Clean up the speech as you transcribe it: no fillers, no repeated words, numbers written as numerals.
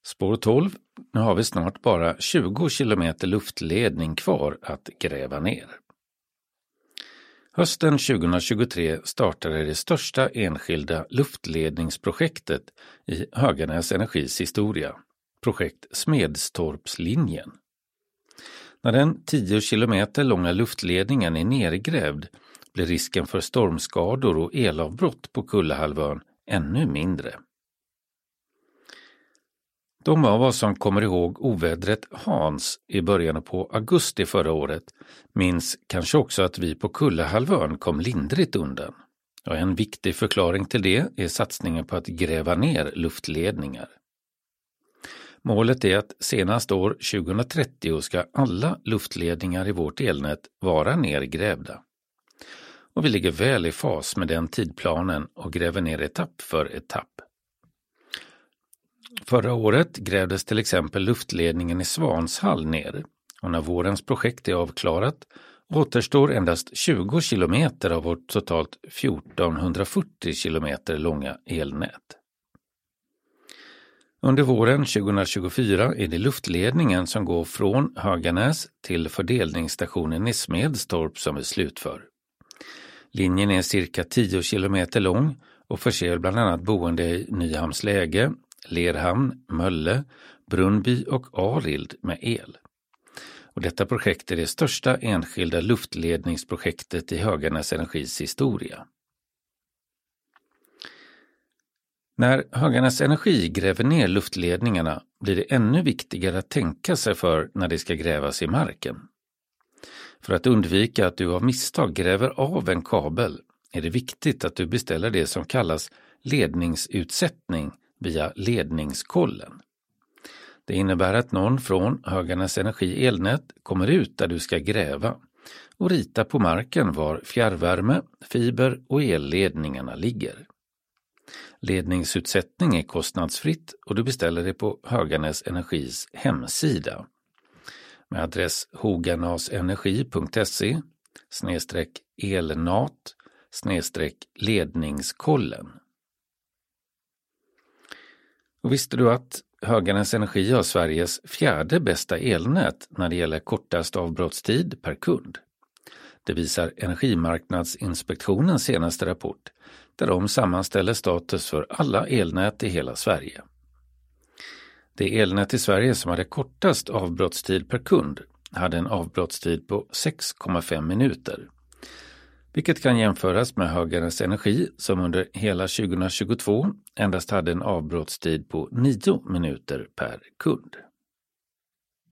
Spår 12. Nu har vi snart bara 20 kilometer luftledning kvar att gräva ner. Hösten 2023 startade det största enskilda luftledningsprojektet i Höganäs Energis historia, projekt Smedstorpslinjen. När den 10 kilometer långa luftledningen är nergrävd blir risken för stormskador och elavbrott på Kullahalvön ännu mindre. De av oss som kommer ihåg ovädret Hans i början på augusti förra året minns kanske också att vi på Kullahalvön kom lindrigt undan. Och en viktig förklaring till det är satsningen på att gräva ner luftledningar. Målet är att senast år 2030 ska alla luftledningar i vårt elnät vara nergrävda. Och vi ligger väl i fas med den tidplanen och gräver ner etapp för etapp. Förra året grävdes till exempel luftledningen i Svanshall ner och när vårens projekt är avklarat återstår endast 20 kilometer av vårt totalt 1440 kilometer långa elnät. Under våren 2024 är det luftledningen som går från Höganäs till fördelningsstationen i Smedstorp som är slutför. Linjen är cirka 10 kilometer lång och förser bland annat boende i Nyhamnsläge, Lerhamn, Mölle, Brunnby och Arild med el. Och detta projekt är det största enskilda luftledningsprojektet i Höganäs Energis historia. När Höganäs Energi gräver ner luftledningarna blir det ännu viktigare att tänka sig för när det ska grävas i marken. För att undvika att du av misstag gräver av en kabel är det viktigt att du beställer det som kallas ledningsutsättning via ledningskollen. Det innebär att någon från Höganäs Energi elnät kommer ut där du ska gräva och ritar på marken var fjärrvärme, fiber och elledningarna ligger. Ledningsutsättning är kostnadsfritt och du beställer det på Höganäs Energis hemsida med adress hoganasenergi.se/elnat/ledningskollen. Och visste du att Höganäs Energi har Sveriges 4:e bästa elnät när det gäller kortast avbrottstid per kund? Det visar Energimarknadsinspektionens senaste rapport där de sammanställer status för alla elnät i hela Sverige. Det elnät i Sverige som hade kortast avbrottstid per kund hade en avbrottstid på 6,5 minuter. Vilket kan jämföras med Höganäs Energi som under hela 2022 endast hade en avbrottstid på 9 minuter per kund.